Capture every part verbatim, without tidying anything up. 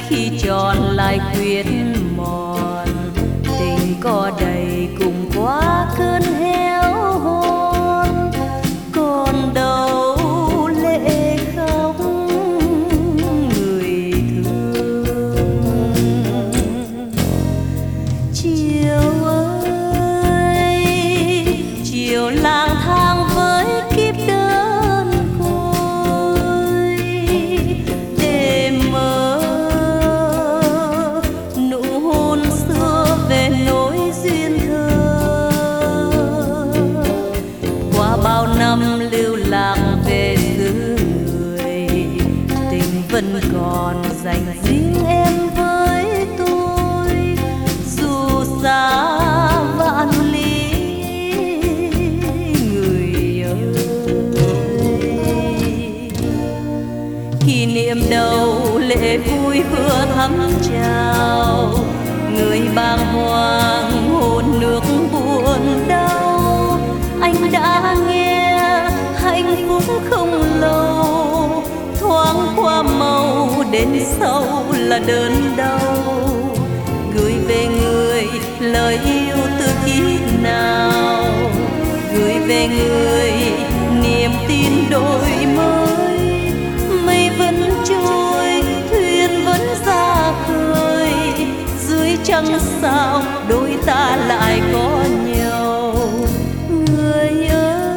khi tròn lại quyết mòn, tình có đầy cùng qua cơn héo hon, còn đâu lệ khóc người thương. Chiều ơi chiều lang thang với kiếp đơn côi, để mơ nụ hôn xưa về nỗi duyên thơ. Qua bao năm lưu lạc về xứ người, tình vẫn còn dành riêng em với tôi, dù xa vạn lý người ơi. Kỷ niệm đầu lệ vui vừa thắm trào, người bàng hoàng hồn nước buồn đau. Anh đã nghe hạnh phúc không lâu, thoáng qua màu đến sau là đớn đau. Gửi về người lời yêu từ khi nào, gửi về người niềm tin đổi mới. Mây vẫn trôi thuyền vẫn ra khơi, dưới trăng sao đôi ta lại có nhau. Người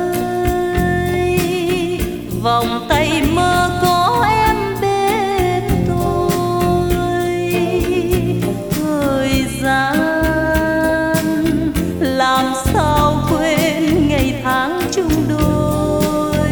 ơi vòng tay mơ có em bên tôi, thời gian làm sao quên ngày tháng chung đôi.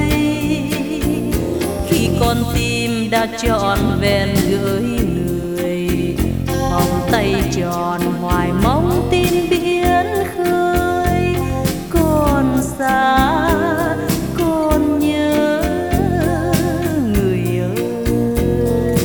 Khi con tim đã trọn vẹn gửi người, vòng tay tròn hoài mong tin biển khơi. Còn xa còn nhớ người ơi.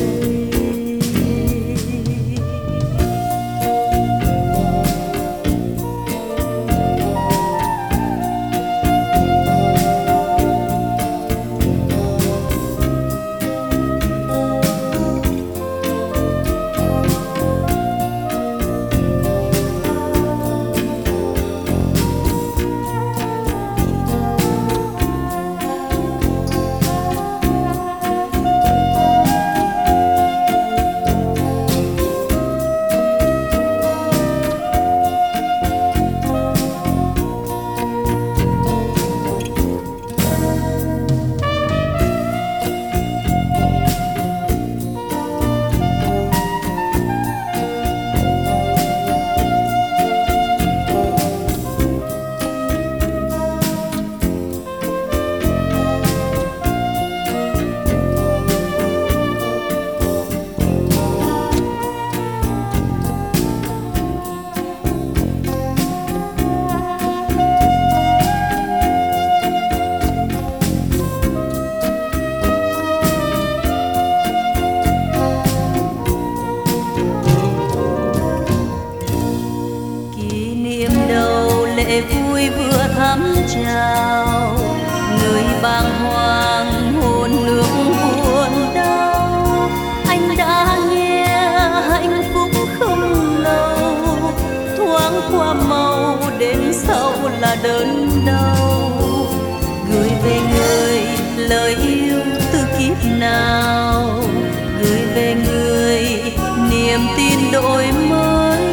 Lệ vui vừa thắm trào, người bàng hoàng hồn nước buồn đau. Anh đã nghe hạnh phúc không lâu, thoáng qua màu đến sau là đớn đau. Gửi về người lời yêu từ kiếp nào, gửi về người niềm tin đổi mới.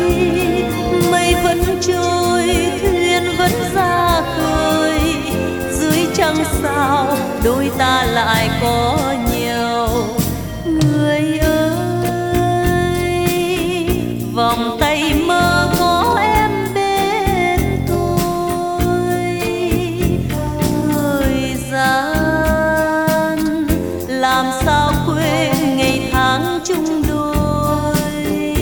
Mây vẫn trôi thuyền vẫn ra khơi, dưới trăng sao đôi ta lại có nhau. Người ơi vòng tay mơ có em bên tôi, thời gian làm sao quên ngày tháng chung đôi.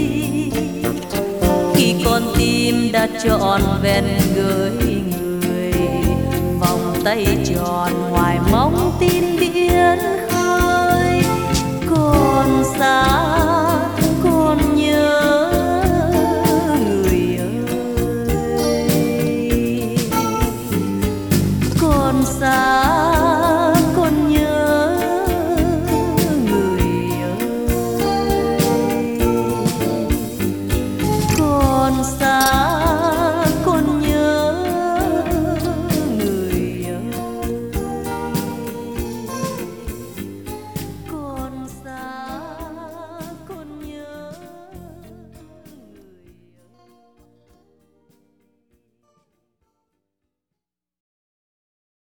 Khi con tim đã trọn vẹn gửi người, vòng tay tròn hoài mong tin biển khơi. Còn xa